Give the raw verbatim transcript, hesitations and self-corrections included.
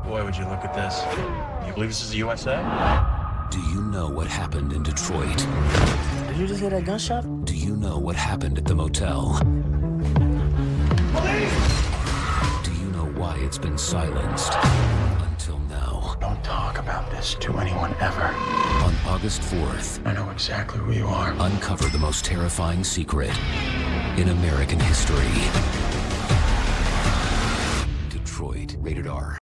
Boy, would you look at this. You believe this is the U S A? Do you know what happened in Detroit? Did you just hear that gunshot? Do you know what happened at the motel? Police! Do you know why it's been silenced until now? Don't talk about this to anyone ever. On August fourth, I know exactly who you are. uncover the most terrifying secret in American history. Detroit, rated R.